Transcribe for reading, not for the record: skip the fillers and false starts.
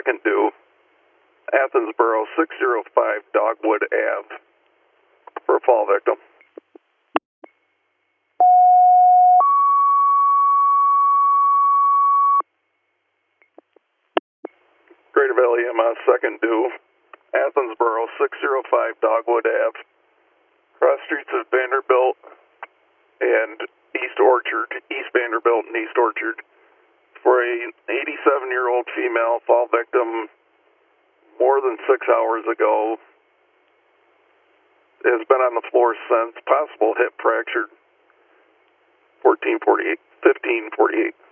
second due, Athensboro 605 Dogwood Ave, for a fall victim. Greater Valley EMS second due, Athensboro 605 Dogwood Ave, cross streets of Vanderbilt and East Orchard, East Vanderbilt and East Orchard, for a 87-year-old female fall victim more than 6 hours ago. Has been on the floor since, possible hip fractured, 1548.